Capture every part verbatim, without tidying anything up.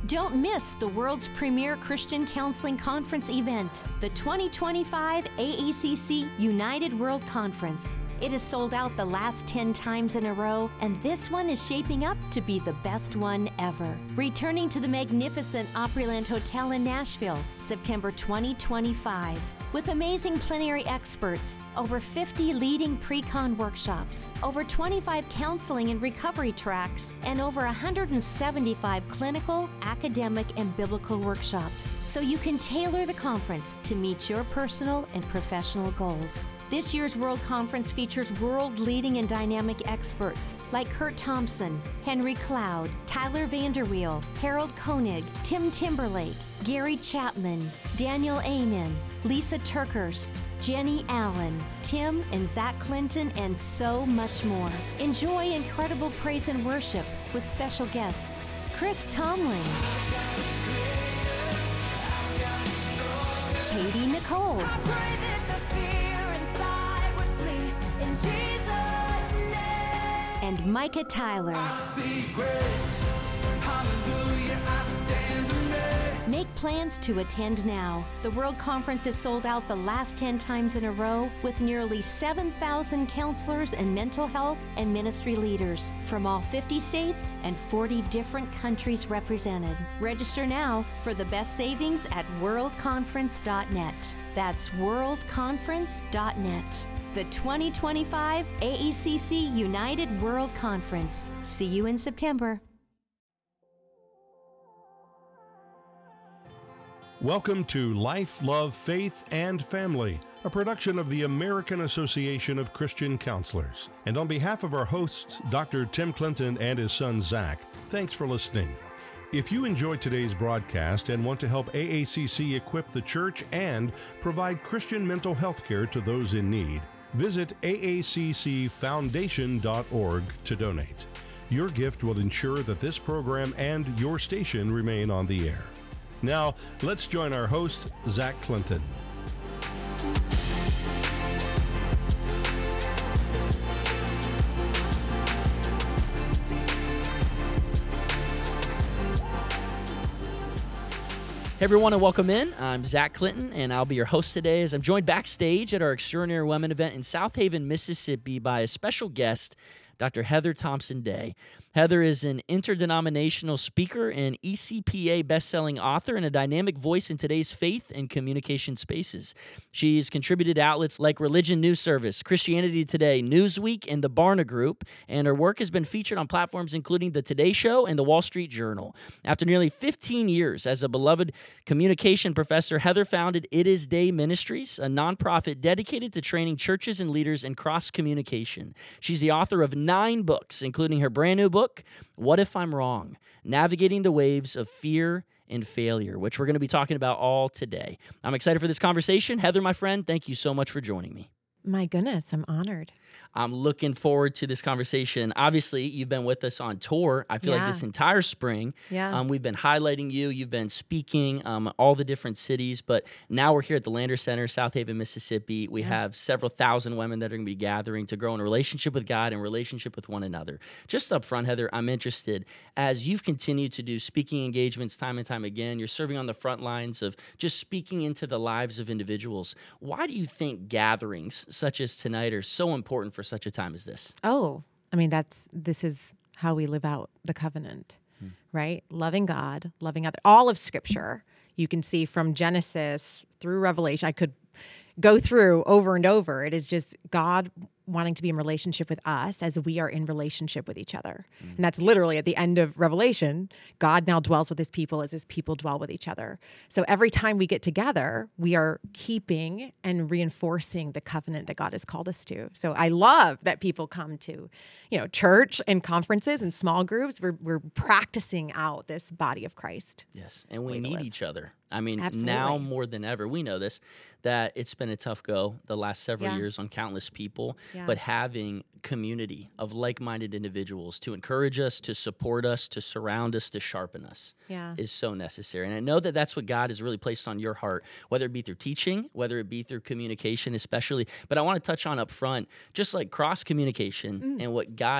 Don't miss the world's premier Christian counseling conference event, the twenty twenty-five A E C C United World Conference. It has sold out the last ten times in a row, and this one is shaping up to be the best one ever. Returning to the magnificent Opryland Hotel in Nashville, September twenty twenty-five. With amazing plenary experts, over fifty leading pre-con workshops, over twenty-five counseling and recovery tracks, and over one hundred seventy-five clinical, academic, and biblical workshops, so you can tailor the conference to meet your personal and professional goals. This year's World Conference features world-leading and dynamic experts like Kurt Thompson, Henry Cloud, Tyler Vanderweel, Harold Koenig, Tim Timberlake, Gary Chapman, Daniel Amen, Lisa Turkhurst, Jenny Allen, Tim and Zach Clinton, and so much more. Enjoy incredible praise and worship with special guests Chris Tomlin, Katie Nicole, and Micah Tyler. Make plans to attend now. The World Conference has sold out the last ten times in a row, with nearly seven thousand counselors and mental health and ministry leaders from all fifty states and forty different countries represented. Register now for the best savings at world conference dot net. That's world conference dot net. The twenty twenty-five A E C C United World Conference. See you in September. Welcome to Life, Love, Faith, and Family, a production of the American Association of Christian Counselors. And on behalf of our hosts, Doctor Tim Clinton and his son Zach, thanks for listening. If you enjoyed today's broadcast and want to help A A C C equip the church and provide Christian mental health care to those in need, visit A A C C foundation dot org to donate. Your gift will ensure that this program and your station remain on the air. Now, let's join our host, Zach Clinton. Hey everyone, and welcome in. I'm Zach Clinton, and I'll be your host today as I'm joined backstage at our Extraordinary Women event in South Haven, Mississippi by a special guest, Doctor Heather Thompson Day. Heather is an interdenominational speaker and E C P A best-selling author and a dynamic voice in today's faith and communication spaces. She's contributed to outlets like Religion News Service, Christianity Today, Newsweek, and the Barna Group, and her work has been featured on platforms including The Today Show and The Wall Street Journal. After nearly fifteen years as a beloved communication professor, Heather founded It Is Day Ministries, a nonprofit dedicated to training churches and leaders in cross-communication. She's the author of nine books, including her brand new book, What If I'm Wrong? Navigating the Waves of Fear and Failure, which we're going to be talking about all today. I'm excited for this conversation. Heather, my friend, thank you so much for joining me. My goodness, I'm honored. I'm looking forward to this conversation. Obviously, you've been with us on tour, I feel Yeah. like this entire spring. Yeah. Um, we've been highlighting you. You've been speaking um, all the different cities, but now we're here at the Lander Center, South Haven, Mississippi. We Yeah. have several thousand women that are going to be gathering to grow in a relationship with God and relationship with one another. Just up front, Heather, I'm interested, as you've continued to do speaking engagements time and time again, you're serving on the front lines of just speaking into the lives of individuals. Why do you think gatherings such as tonight are so important for such a time as this? Oh, I mean, that's this is how we live out the covenant, hmm. right? Loving God, loving other. All of Scripture, you can see from Genesis through Revelation. I could go through over and over. It is just God wanting to be in relationship with us as we are in relationship with each other. Mm. And that's literally at the end of Revelation. God now dwells with his people as his people dwell with each other. So every time we get together, we are keeping and reinforcing the covenant that God has called us to. So I love that people come to, you know, church and conferences and small groups. We're, we're practicing out this body of Christ. Yes, and we need each other. I mean, Absolutely. Now more than ever, we know this, that it's been a tough go the last several Yeah. years on countless people, Yeah. but having community of like-minded individuals to encourage us, to support us, to surround us, to sharpen us Yeah. is so necessary. And I know that that's what God has really placed on your heart, whether it be through teaching, whether it be through communication especially. But I want to touch on up front, just like cross-communication mm. and what God has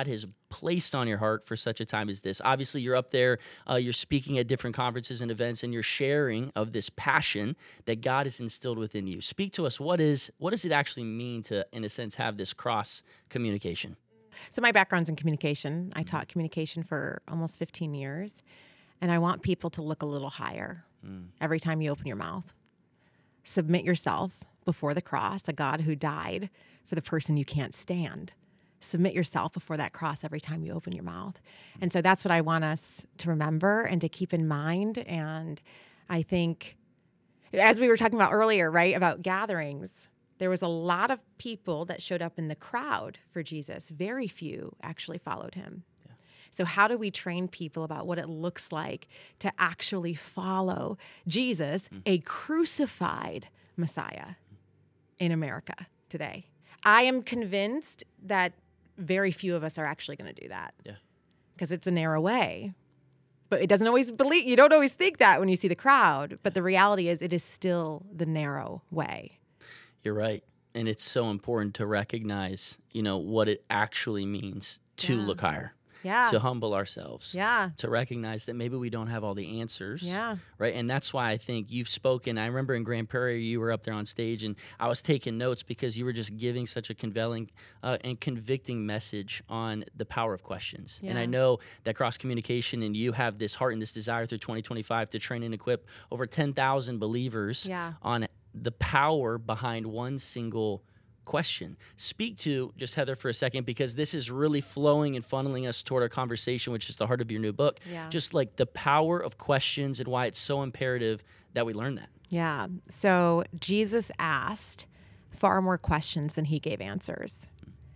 placed on your heart for such a time as this? Obviously, you're up there, uh, you're speaking at different conferences and events, and you're sharing of this passion that God has instilled within you. Speak to us. What is what does it actually mean to, in a sense, have this cross communication? So my background's in communication. I taught communication for almost fifteen years, and I want people to look a little higher mm. every time you open your mouth. Submit yourself before the cross, a God who died for the person you can't stand. Submit yourself before that cross every time you open your mouth. And so that's what I want us to remember and to keep in mind. And I think, as we were talking about earlier, right, about gatherings, there was a lot of people that showed up in the crowd for Jesus. Very few actually followed him. Yeah. So how do we train people about what it looks like to actually follow Jesus, mm. a crucified Messiah in America today? I am convinced that very few of us are actually going to do that. Yeah. Because it's a narrow way. But it doesn't always believe, you don't always think that when you see the crowd. But the reality is it is still the narrow way. You're right. And it's so important to recognize, you know, what it actually means to yeah. look higher. Yeah. To humble ourselves. Yeah. To recognize that maybe we don't have all the answers. Yeah. Right. And that's why I think you've spoken. I remember in Grand Prairie, you were up there on stage and I was taking notes because you were just giving such a compelling uh, and convicting message on the power of questions. Yeah. And I know that cross communication and you have this heart and this desire through twenty twenty-five to train and equip over ten thousand believers yeah. on the power behind one single question. Speak to just Heather for a second, because this is really flowing and funneling us toward our conversation, which is the heart of your new book. Yeah. Just like the power of questions and why it's so imperative that we learn that. Yeah. So Jesus asked far more questions than he gave answers.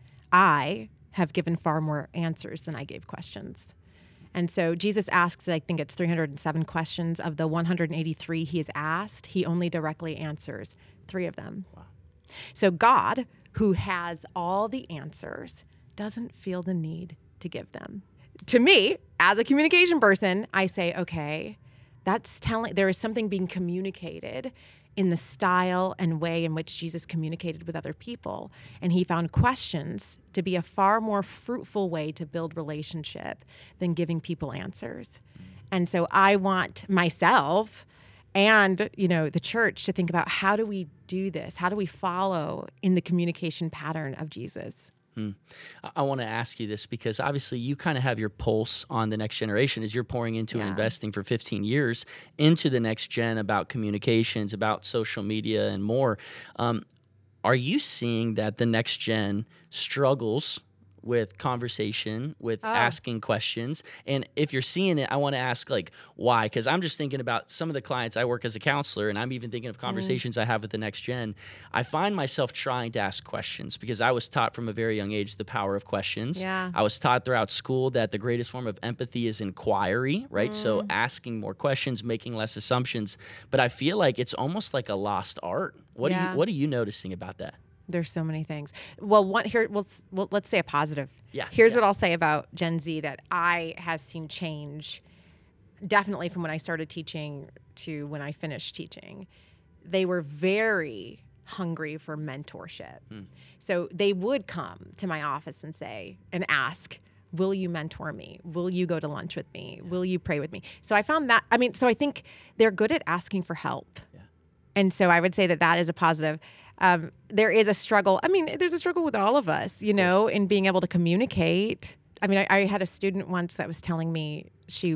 I have given far more answers than I gave questions. And so Jesus asks, I think it's three hundred seven questions. Of the one hundred eighty-three he has asked, he only directly answers three of them. Wow. So God, who has all the answers, doesn't feel the need to give them. To me, as a communication person, I say, okay, that's telling, there is something being communicated in the style and way in which Jesus communicated with other people. And he found questions to be a far more fruitful way to build relationship than giving people answers. And so I want myself and, you know, the church to think about, how do we do this? How do we follow in the communication pattern of Jesus? Hmm. I want to ask you this because obviously you kind of have your pulse on the next generation as you're pouring into Yeah. and investing for fifteen years into the next gen about communications, about social media and more. Um, are you seeing that the next gen struggles with conversation, with Oh. asking questions? And if you're seeing it, I want to ask, like, why? Because I'm just thinking about some of the clients I work as a counselor, and I'm even thinking of conversations mm. I have with the next gen. I find myself trying to ask questions because I was taught from a very young age the power of questions. Yeah. I was taught throughout school that the greatest form of empathy is inquiry, right? Mm. So asking more questions, making less assumptions. But I feel like it's almost like a lost art. What Yeah. are you, what are you noticing about that? There's so many things. Well, one here, we'll, well, let's say a positive. Yeah. Here's yeah. what I'll say about Gen Z that I have seen change, definitely from when I started teaching to when I finished teaching. They were very hungry for mentorship. Hmm. So they would come to my office and say, and ask, will you mentor me? Will you go to lunch with me? Yeah. Will you pray with me? So I found that, I mean, so I think they're good at asking for help. Yeah. And so I would say that that is a positive. Um, there is a struggle. I mean, there's a struggle with all of us, you know, in being able to communicate. I mean, I, I had a student once that was telling me she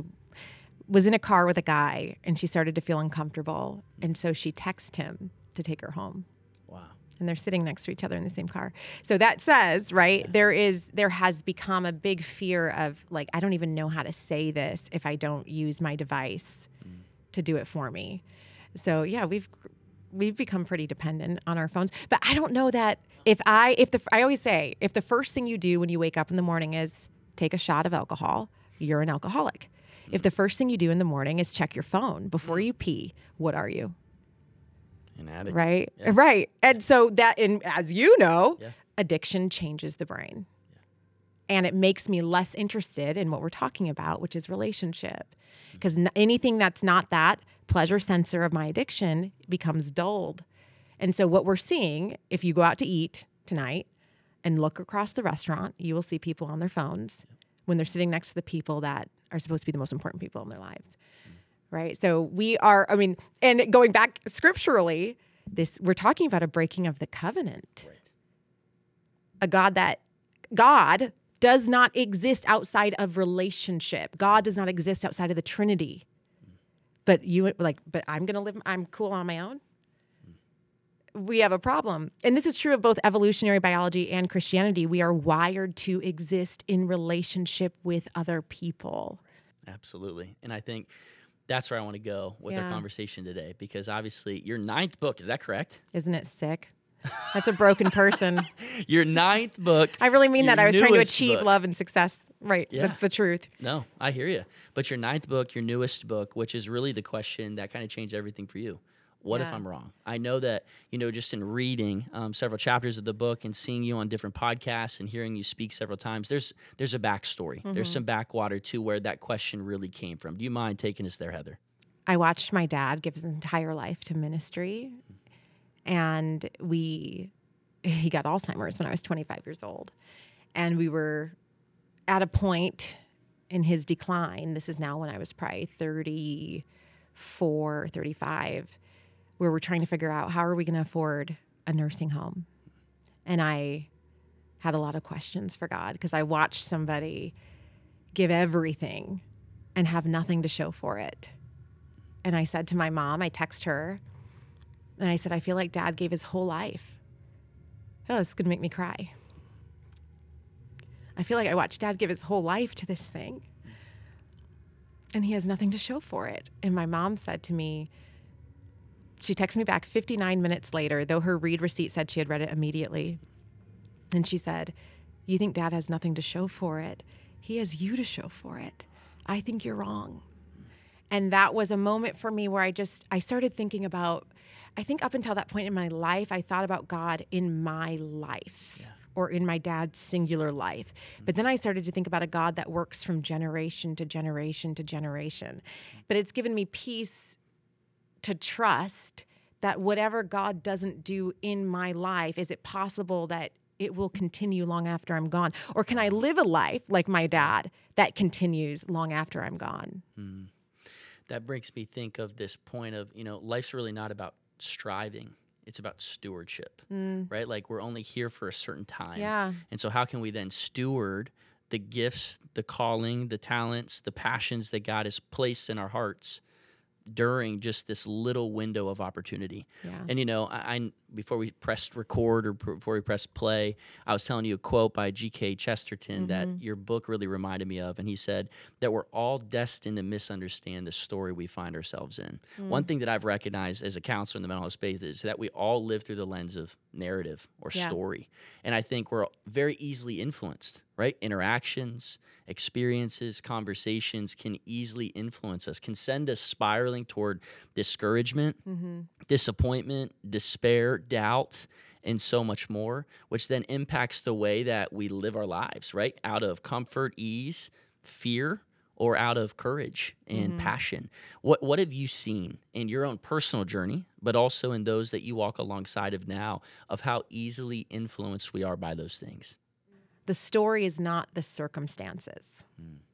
was in a car with a guy and she started to feel uncomfortable. And so she texted him to take her home. Wow. And they're sitting next to each other in the same car. So that says, right, yeah. there is, there has become a big fear of, like, I don't even know how to say this if I don't use my device mm. to do it for me. So yeah, we've we've become pretty dependent on our phones. But I don't know that if I if the I always say, if the first thing you do when you wake up in the morning is take a shot of alcohol, you're an alcoholic. Mm. If the first thing you do in the morning is check your phone before mm. you pee, what are you? An addict. Right? Yeah. Right. And so that, and as you know, yeah. addiction changes the brain. Yeah. And it makes me less interested in what we're talking about, which is relationship. Because mm. anything that's not that pleasure sensor of my addiction becomes dulled. And so what we're seeing, if you go out to eat tonight and look across the restaurant, you will see people on their phones. when they're sitting next to the people that are supposed to be the most important people in their lives. Right? So we are, I mean, and going back scripturally, this we're talking about a breaking of the covenant. Right. A God that, God does not exist outside of relationship. God does not exist outside of the Trinity. But you, like, but I'm going to live, I'm cool on my own. We have a problem. And this is true of both evolutionary biology and Christianity. We are wired to exist in relationship with other people. Absolutely. And I think that's where I want to go with Yeah. our conversation today, because obviously your ninth book, is that correct? Isn't it sick? That's a broken person. Your ninth book. I really mean your that. I was trying to newest achieve book. love and success. Right. Yeah. That's the truth. No, I hear you. But your ninth book, your newest book, which is really the question that kind of changed everything for you. What if Yeah. I'm wrong? I know that, you know, just in reading um, several chapters of the book and seeing you on different podcasts and hearing you speak several times, there's there's a backstory. Mm-hmm. There's some backwater to where that question really came from. Do you mind taking us there, Heather? I watched my dad give his entire life to ministry, and we he got Alzheimer's when I was twenty-five years old, and we were at a point in his decline. This is now when I was probably thirty-four, thirty-five, where we're trying to figure out how are we going to afford a nursing home. And I had a lot of questions for God because I watched somebody give everything and have nothing to show for it. And I said to my mom, I text her, and I said, I feel like Dad gave his whole life. Oh, this is going to make me cry. I feel like I watched Dad give his whole life to this thing, and he has nothing to show for it. And my mom said to me, she texted me back fifty-nine minutes later, though her read receipt said she had read it immediately. And she said, you think Dad has nothing to show for it? He has you to show for it. I think you're wrong. And that was a moment for me where I just, I started thinking about, I think up until that point in my life, I thought about God in my life Yeah. or in my dad's singular life. Mm-hmm. But then I started to think about a God that works from generation to generation to generation. Mm-hmm. But it's given me peace to trust that whatever God doesn't do in my life, is it possible that it will continue long after I'm gone? Or can I live a life like my dad that continues long after I'm gone? Mm. That makes me think of this point of, you know, life's really not about striving. It's about stewardship, Mm. right? Like we're only here for a certain time. Yeah. And so how can we then steward the gifts, the calling, the talents, the passions that God has placed in our hearts during just this little window of opportunity? Yeah. And, you know, I, I before we pressed record or pr- before we pressed play, I was telling you a quote by G K Chesterton that your book really reminded me of. And he said that we're all destined to misunderstand the story we find ourselves in. One thing that I've recognized as a counselor in the mental health space is that we all live through the lens of narrative or Yeah. story. And I think we're very easily influenced, right? Interactions, experiences, conversations can easily influence us, can send us spiraling toward discouragement, Mm-hmm. disappointment, despair, doubt, and so much more, which then impacts the way that we live our lives, right? Out of comfort, ease, fear, or out of courage and Mm-hmm. passion. What what have you seen in your own personal journey, but also in those that you walk alongside of now, of how easily influenced we are by those things? The story is not the circumstances.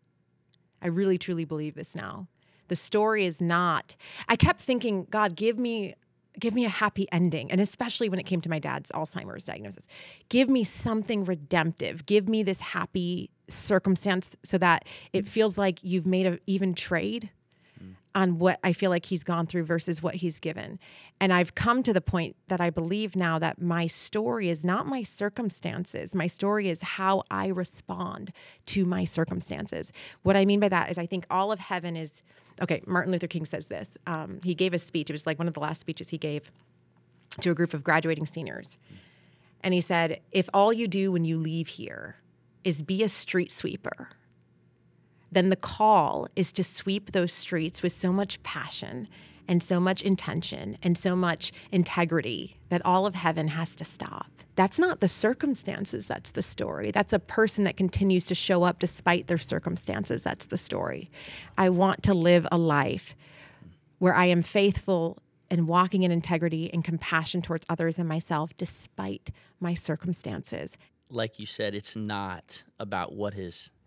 I really, truly believe this now. The story is not, I kept thinking, God, give me, give me a happy ending. And especially when it came to my dad's Alzheimer's diagnosis, give me something redemptive. Give me this happy circumstance so that it feels like you've made an even trade on what I feel like he's gone through versus what he's given. And I've come to the point that I believe now that my story is not my circumstances. My story is how I respond to my circumstances. What I mean by that is I think all of heaven is, okay, Martin Luther King says this. Um, he gave a speech. It was like one of the last speeches he gave to a group of graduating seniors. And he said, if all you do when you leave here is be a street sweeper, then the call is to sweep those streets with so much passion and so much intention and so much integrity that all of heaven has to stop. That's not the circumstances, that's the story. That's a person that continues to show up despite their circumstances, that's the story. I want to live a life where I am faithful and walking in integrity and compassion towards others and myself despite my circumstances. Like you said, it's not about what has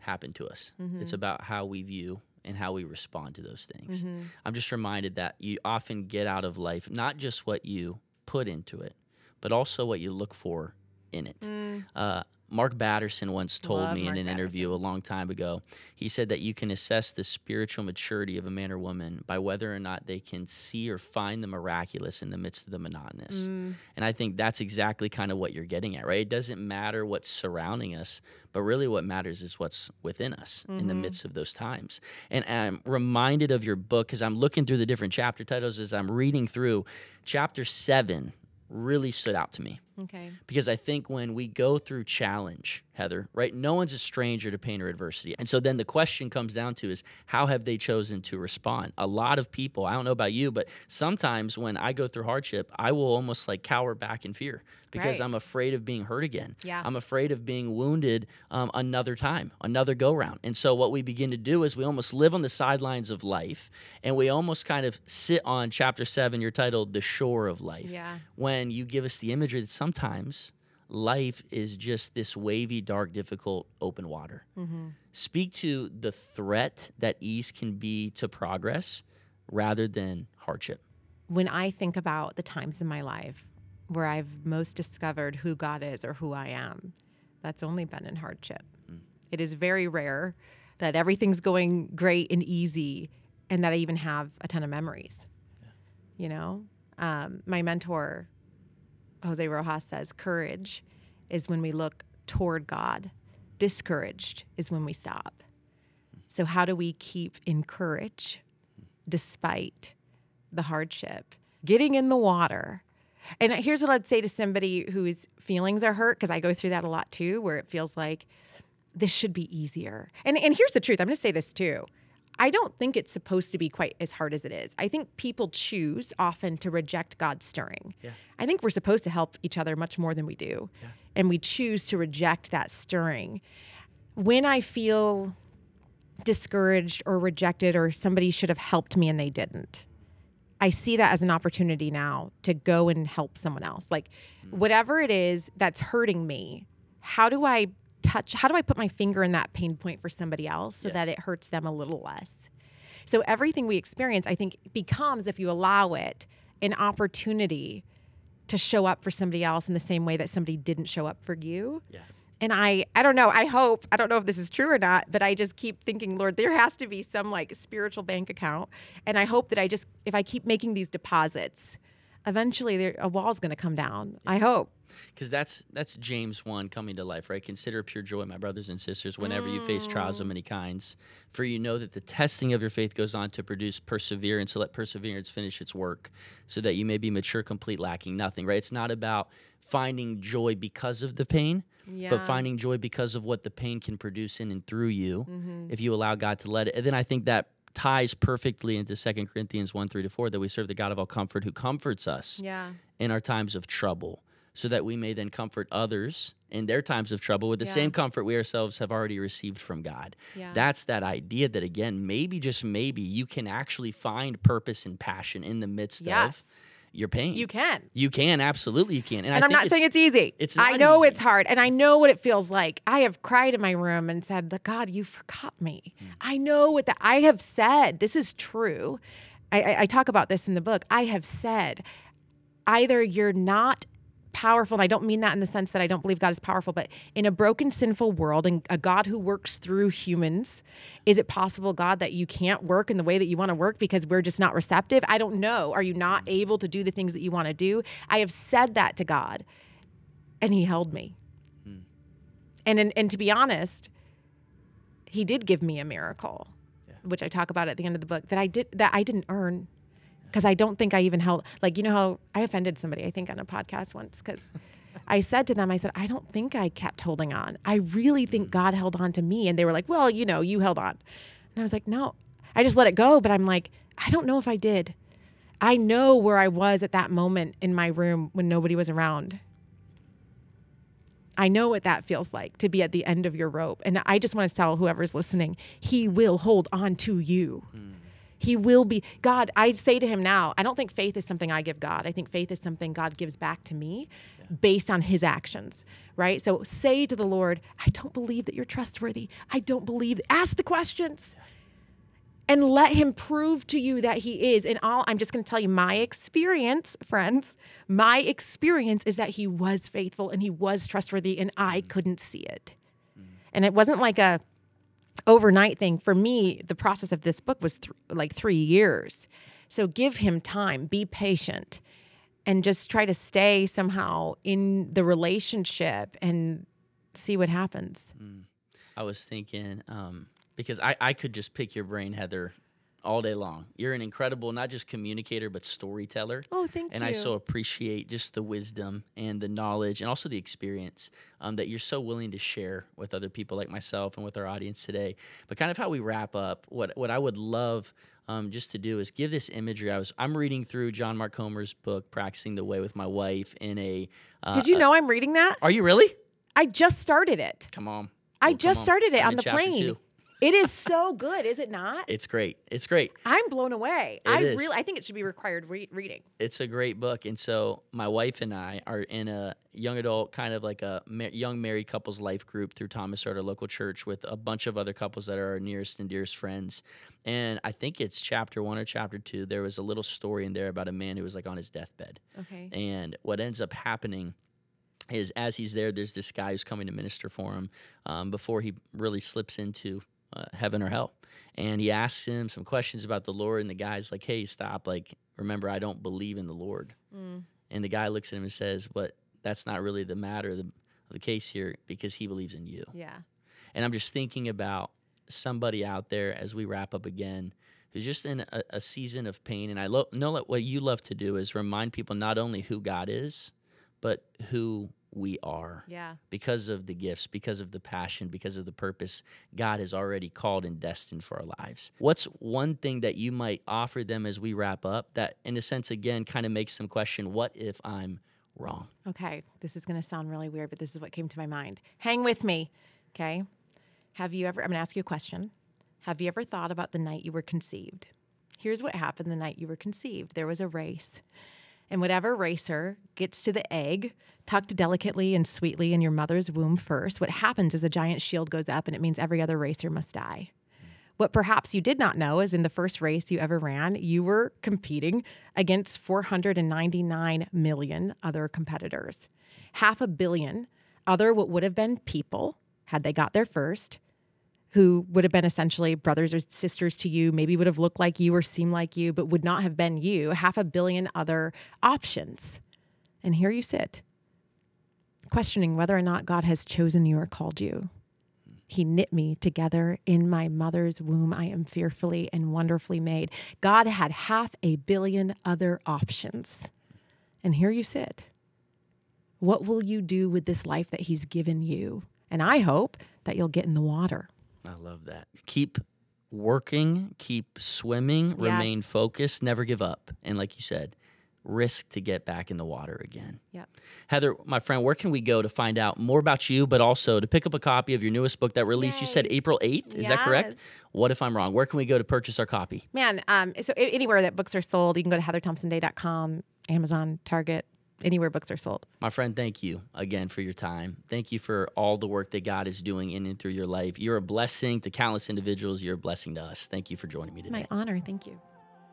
happen to us. Mm-hmm. It's about how we view and how we respond to those things. Mm-hmm. I'm just reminded that you often get out of life not just what you put into it, but also what you look for in it. Mm. Uh, Mark Batterson once told Love me Mark in an interview Batterson. a long time ago, he said that you can assess the spiritual maturity of a man or woman by whether or not they can see or find the miraculous in the midst of the monotonous. Mm. And I think that's exactly kind of what you're getting at, right? It doesn't matter what's surrounding us, but really what matters is what's within us Mm-hmm. in the midst of those times. And I'm reminded of your book because I'm looking through the different chapter titles as I'm reading through. Chapter seven really stood out to me. Okay. Because I think when we go through challenge, Heather, right, no one's a stranger to pain or adversity. And so then the question comes down to is, how have they chosen to respond? A lot of people, I don't know about you, but sometimes when I go through hardship, I will almost like cower back in fear because Right. I'm afraid of being hurt again. Yeah. I'm afraid of being wounded um, another time, another go round. And so what we begin to do is we almost live on the sidelines of life and we almost kind of sit on chapter seven, you're titled The Shore of Life. Yeah. When you give us the imagery that sometimes life is just this wavy, dark, difficult, open water. Mm-hmm. Speak to the threat that ease can be to progress rather than hardship. When I think about the times in my life where I've most discovered who God is or who I am, that's only been in hardship. Mm. It is very rare that everything's going great and easy and that I even have a ton of memories. Yeah. You know, um, my mentor, Jose Rojas, says courage is when we look toward God. Discouraged is when we stop. So how do we keep encouraged despite the hardship? Getting in the water. And here's what I'd say to somebody whose feelings are hurt, because I go through that a lot too, where it feels like this should be easier. And and here's the truth. I'm going to say this too. I don't think it's supposed to be quite as hard as it is. I think people choose often to reject God's stirring. Yeah. I think we're supposed to help each other much more than we do. Yeah. And we choose to reject that stirring. When I feel discouraged or rejected or somebody should have helped me and they didn't, I see that as an opportunity now to go and help someone else. Like whatever it is that's hurting me, how do I touch, how do I put my finger in that pain point for somebody else so yes. that it hurts them a little less? So everything we experience, I think, becomes, if you allow it, an opportunity to show up for somebody else in the same way that somebody didn't show up for you. Yeah. And I, I don't know, I hope, I don't know if this is true or not, but I just keep thinking, Lord, there has to be some like spiritual bank account. And I hope that I just, if I keep making these deposits, eventually there, a wall's going to come down. I hope. Because that's that's James one coming to life, right? Consider pure joy, my brothers and sisters, whenever mm. you face trials of many kinds. For you know that the testing of your faith goes on to produce perseverance. So let perseverance finish its work so that you may be mature, complete, lacking nothing, right? It's not about finding joy because of the pain, yeah. but finding joy because of what the pain can produce in and through you mm-hmm. if you allow God to let it. And then I think that ties perfectly into Second Corinthians one, three to four, that we serve the God of all comfort who comforts us yeah. in our times of trouble, so that we may then comfort others in their times of trouble with the yeah. same comfort we ourselves have already received from God. Yeah. That's that idea that, again, maybe, just maybe, you can actually find purpose and passion in the midst yes. of your pain. You can. You can, absolutely you can. And, And I I'm think not it's, saying it's easy. It's not I know easy. it's hard, and I know what it feels like. I have cried in my room and said, God, you forgot me. Mm. I know what that I have said. This is true. I, I, I talk about this in the book. I have said, either you're not powerful, and I don't mean that in the sense that I don't believe God is powerful, but in a broken, sinful world and a God who works through humans, is it possible, God, that you can't work in the way that you want to work because we're just not receptive? I don't know. Are you not able to do the things that you want to do? I have said that to God, and he held me. Hmm. And, and and to be honest, he did give me a miracle, yeah. which I talk about at the end of the book, that I did that I didn't earn. Because I don't think I even held, like, you know how I offended somebody, I think, on a podcast once, because I said to them, I said, I don't think I kept holding on. I really think God held on to me. And they were like, well, you know, you held on. And I was like, no, I just let it go. But I'm like, I don't know if I did. I know where I was at that moment in my room when nobody was around. I know what that feels like, to be at the end of your rope. And I just want to tell whoever's listening, he will hold on to you. Mm. He will be. God, I say to him now, I don't think faith is something I give God. I think faith is something God gives back to me yeah. based on his actions, right? So say to the Lord, I don't believe that you're trustworthy. I don't believe. Ask the questions. Yeah. And let him prove to you that he is. And all I'm just going to tell you my experience, friends, my experience is that he was faithful and he was trustworthy and I couldn't see it. Mm. And it wasn't like a overnight thing. For me, the process of this book was th- like three years. So give him time, be patient, and just try to stay somehow in the relationship and see what happens. Mm. I was thinking, um, because I, I could just pick your brain, Heather, all day long. You're an incredible, not just communicator, but storyteller. Oh, thank and you. And I so appreciate just the wisdom and the knowledge and also the experience um, that you're so willing to share with other people like myself and with our audience today. But kind of how we wrap up, what what I would love um, just to do is give this imagery. I was I'm reading through John Mark Comer's book, Practicing the Way with my wife in a... Uh, Did you know I'm reading that? Are you really? I just started it. Come on. I well, just on. started it I'm on the plane. Two. It is so good, is it not? It's great. It's great. I'm blown away. It I is. really, I think it should be required re- reading. It's a great book, and so my wife and I are in a young adult, kind of like a ma- young married couples life group through Thomas at our local church with a bunch of other couples that are our nearest and dearest friends. And I think it's chapter one or chapter two. There was a little story in there about a man who was like on his deathbed. Okay. And what ends up happening is as he's there, there's this guy who's coming to minister for him um, before he really slips into Uh, heaven or hell. And he asks him some questions about the Lord, and the guy's like, hey, stop. Like, remember, I don't believe in the Lord. Mm. And the guy looks at him and says, but that's not really the matter, the, the case here, because he believes in you. Yeah. And I'm just thinking about somebody out there as we wrap up again who's just in a, a season of pain. And I lo- know that what you love to do is remind people not only who God is, but who we are. Yeah. Because of the gifts, because of the passion, because of the purpose God has already called and destined for our lives. What's one thing that you might offer them as we wrap up that, in a sense, again, kind of makes them question, what if I'm wrong? Okay. This is going to sound really weird, but this is what came to my mind. Hang with me. Okay. Have you ever, I'm going to ask you a question. Have you ever thought about the night you were conceived? Here's what happened the night you were conceived. There was a race. And whatever racer gets to the egg, tucked delicately and sweetly in your mother's womb first, what happens is a giant shield goes up, and it means every other racer must die. What perhaps you did not know is in the first race you ever ran, you were competing against four hundred ninety-nine million other competitors. Half a billion other what would have been people, had they got there first, who would have been essentially brothers or sisters to you, maybe would have looked like you or seemed like you, but would not have been you, half a billion other options. And here you sit, questioning whether or not God has chosen you or called you. He knit me together in my mother's womb. I am fearfully and wonderfully made. God had half a billion other options. And here you sit. What will you do with this life that he's given you? And I hope that you'll get in the water. I love that. Keep working, keep swimming, Yes. remain focused, never give up. And like you said, risk to get back in the water again. Yep. Heather, my friend, where can we go to find out more about you, but also to pick up a copy of your newest book that released, you Yay. said April eighth? Is that correct? Yes. What if I'm wrong? Where can we go to purchase our copy? Man, um, so a- anywhere that books are sold, you can go to heather thompson day dot com, Amazon, Target, anywhere books are sold. My friend, thank you again for your time. Thank you for all the work that God is doing in and through your life. You're a blessing to countless individuals. You're a blessing to us. Thank you for joining me today. My honor. Thank you.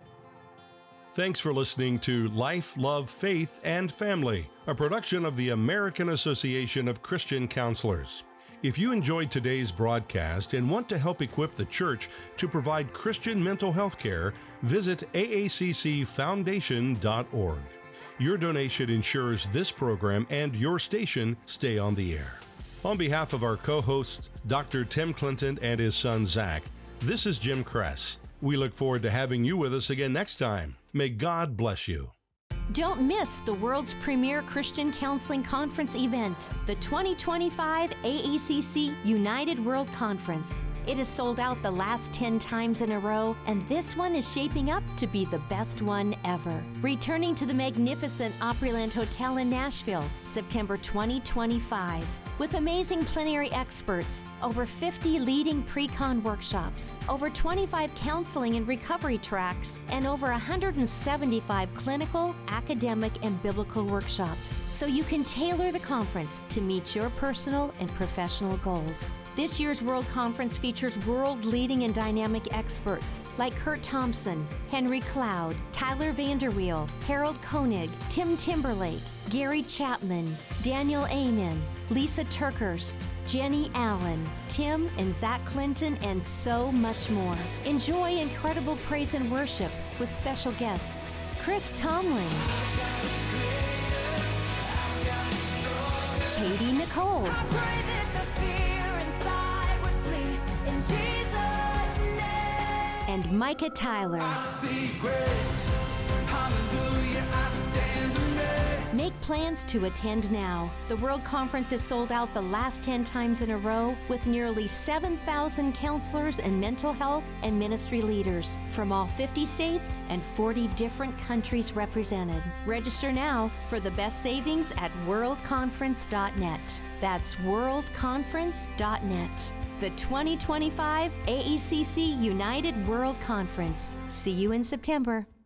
Thanks for listening to Life, Love, Faith, and Family, a production of the American Association of Christian Counselors. If you enjoyed today's broadcast and want to help equip the church to provide Christian mental health care, visit A A C C foundation dot org. Your donation ensures this program and your station stay on the air. On behalf of our co-hosts, Doctor Tim Clinton and his son Zach, this is Jim Kress. We look forward to having you with us again next time. May God bless you. Don't miss the world's premier Christian counseling conference event, the twenty twenty-five A E C C United World Conference. It has sold out the last ten times in a row, and this one is shaping up to be the best one ever. Returning to the magnificent Opryland Hotel in Nashville, September twenty twenty-five. With amazing plenary experts, over fifty leading pre-con workshops, over twenty-five counseling and recovery tracks, and over one hundred seventy-five clinical, academic, and biblical workshops, so you can tailor the conference to meet your personal and professional goals. This year's World Conference features world-leading and dynamic experts like Kurt Thompson, Henry Cloud, Tyler Vanderweel, Harold Koenig, Tim Timberlake, Gary Chapman, Daniel Amen, Lisa Turkhurst, Jenny Allen, Tim and Zach Clinton, and so much more. Enjoy incredible praise and worship with special guests Chris Tomlin, Katie Nicole, and Micah Tyler. Make plans to attend now. The World Conference has sold out the last ten times in a row, with nearly seven thousand counselors and mental health and ministry leaders from all fifty states and forty different countries represented. Register now for the best savings at world conference dot net. That's world conference dot net. The twenty twenty-five A E C C United World Conference. See you in September.